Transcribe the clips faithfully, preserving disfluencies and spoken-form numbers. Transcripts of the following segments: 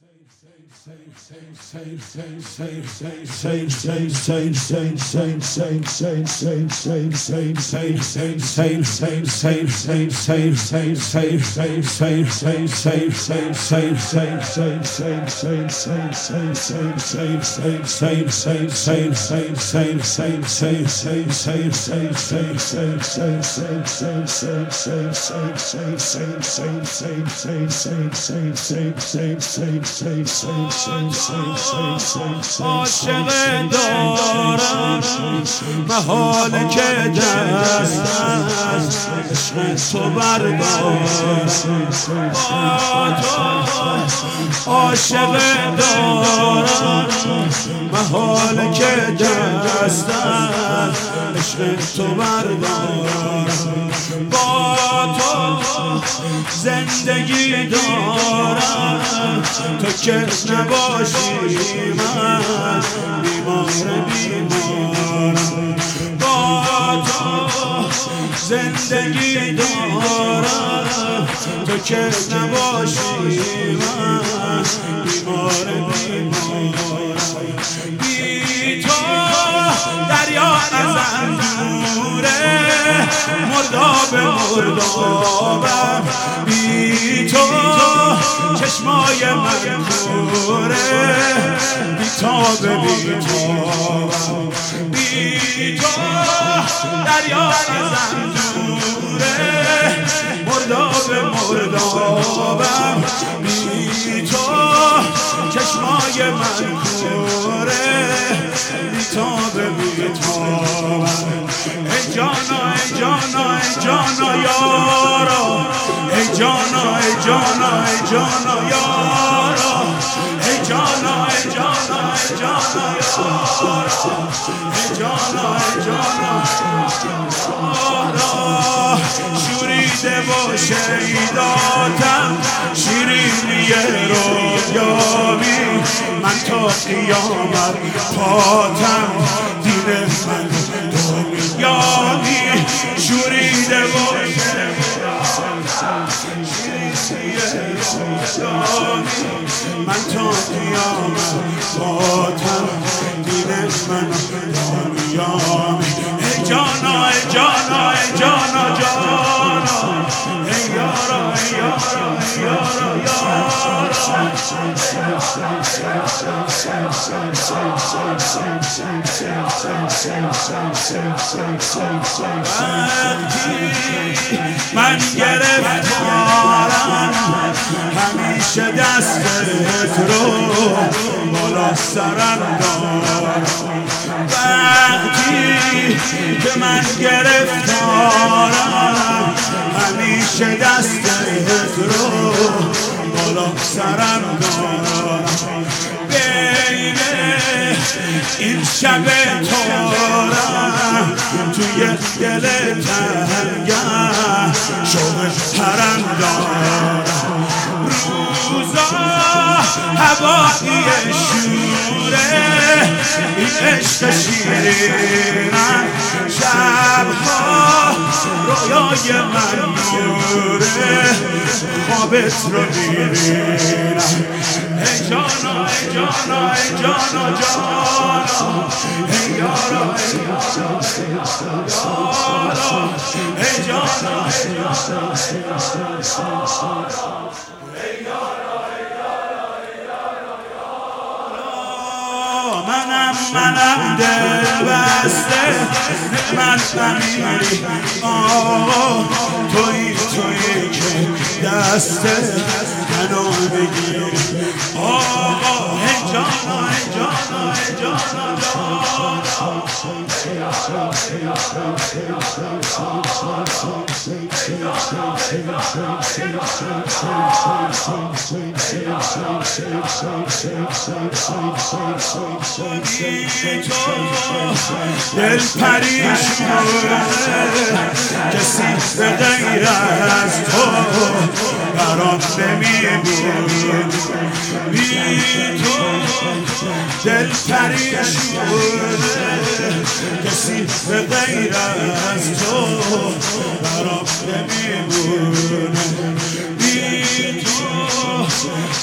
عاشق دارم محال که دست از عشق تو بردارم با تو عاشق دارم محال که دست از عشق تو بردارم با تو زندگی دارم تو که نباشی من بیمار بیمارم با تو زندگی دارم تو که نباشی من بیمار بیمارم بی تو دریا ازم دوره مرداب مردابم بی تو چشمای من کوره بی تاب بی تابم بی تو دریا ازم دوره مرداب مردابم بی تو چشمای من کوره بی تاب بی تابم ای جانا ای جانا ای جانا یارا ای جانا ای جانا ای جانا یارا ای جانا ای جانا ای جانا یارا ای جانا ای جانا یارا شوریده و شیداتم شیرینی رویامی من تا قیامت پاتم دین من دنیامی شوریده و من تا قیامت باتم دین من دنیامی ای جانا ای جانا ای جانا جانا ای یارا ای یارا ای یارا یارا من گرفتارم همیشه دستت رو بالا سرم دارم وقتی که من گرفتارم همیشه دستت رو بالا سرم دارم بین این شب تارم توی دل تنگم شوق حرم دارم روزا هوایی شوره این عشق شیرینم شبها رویای من نوره خوابت رو میبینم ای جانا ای جانا ای جانا جانا ای یارا ای یارا ای جانا ای منم منم دل بسته من امیری آقا توی توی که دسته منو بگیری آقا ای جانا ای جانا ای جانا جانا دل پریشونه کسی به غیر از تو برام نمیبود بی تو دل پریشونه کسی به غیر از تو برام نمیبود بی تو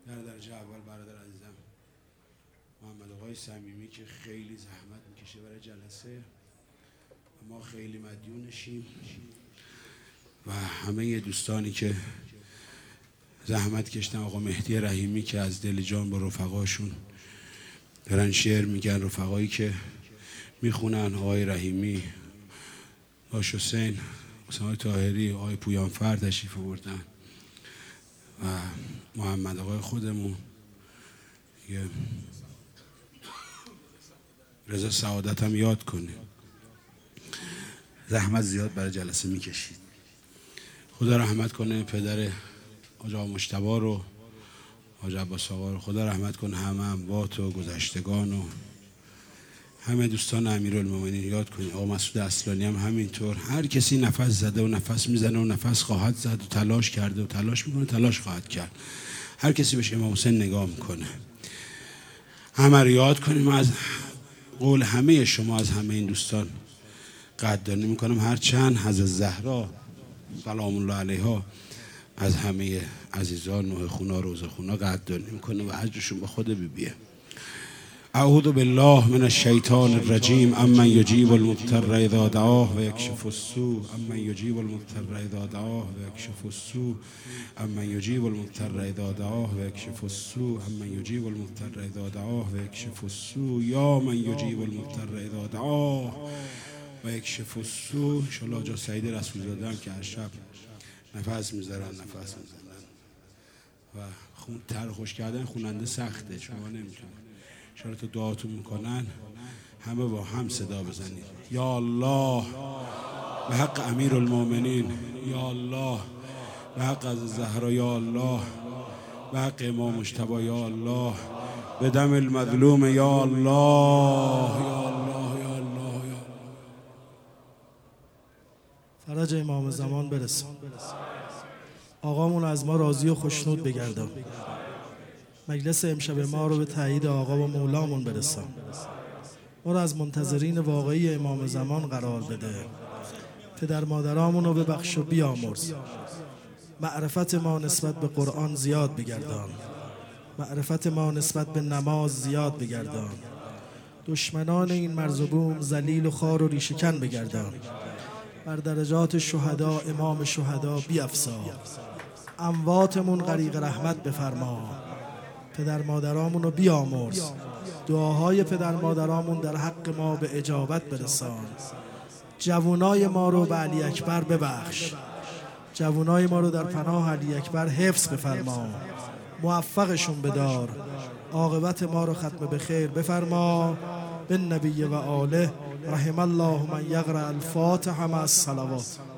در درجه اول برادر عزیزم محمد آقای صمیمی که خیلی زحمت میکشه برای جلسه، ما خیلی مدیونشیم و همه دوستانی که زحمت کشتن، آقا مهدی رحیمی که از دل جان با رفقاشون دارن شعر میگن، رفقایی که میخونن، آقای رحیمی، باش حسین، حسین طاهری، آقای پویانفر تشریف آوردن و محمد آقای خودمون، یه رضا سعادت هم یاد کنیم. زحمت زیاد برای جلسه میکشید. خدا رحمت کنه پدر حاج آقا مجتبی رو، حاج عباس آقا رو، خدا رحمت کنه همه اموات و گذشتگان و همه دوستان امیرالمومنین. یاد کنید آقا مسعود اصلانی هم همینطور. هر کسی نفس زده و نفس میزنه و نفس خواهد زد و تلاش کرده و تلاش میکنه، تلاش خواهد کرد. هر کسی بهش امام حسین نگاه میکنه. همه رو یاد کنیم. از قول همه شما، از همه این دوستان قدردانی میکنم، هر چند حضرت زهرا سلام الله علیها از همه عزیزان نوح خونا، روزه خونا قدردانی میکنه و اجرشون به خود بیبیه. اعوذ بالله من الشیطان الرجیم. امن یجیب المضطر اذا دعاه و یکشف السوء. امن یجیب المضطر اذا دعاه و یکشف السوء. امن یجیب المضطر اذا دعاه و یکشف السوء. امن یجیب المضطر اذا دعاه و یکشف السوء. یا من یجیب المضطر اذا دعاه و یکشف السوء. ان شاء الله جا سعید رسول زاده هم که هر شب نفس میذارن، نفس میزنن و خون تر خوش کردن خوننده سخته، شما نمیتونن. ان تو دعاتون میکنن همه با هم صدا بزنید. یا الله به حق امیرالمومنین، یا الله به حق از زهرا، یا الله به حق امام مجتبی، یا الله به دم المظلوم، یا الله، یا الله، یا الله، یا فرج امام زمان برسان. آقامون از ما راضی و خوشنود بگردان. مجلس امشب ما رو به تایید آقا و مولامون برسان. ما رو از منتظرین واقعی امام زمان قرار بده. پدر مادرامون رو ببخش و بیامرز. معرفت ما نسبت به قرآن زیاد بگردان. معرفت ما نسبت به نماز زیاد بگردان. دشمنان این مرز و بوم ذلیل و خوار و ریشه‌کن بگردان. بر درجات شهدا امام شهدا بیفزا. امواتمون غریق رحمت بفرما. پدر مادرامون رو بیامرز. دعاهای پدر مادرامون در حق ما به اجابت برسان. جوانای ما رو به علی اکبر ببخش. جوانای ما رو در پناه علی اکبر حفظ بفرما. موفقشون بدار. عاقبت ما رو ختم به خیر بفرما. بالنبی و آله. رحم الله من یقرأ الفاتحه مع الصلوات.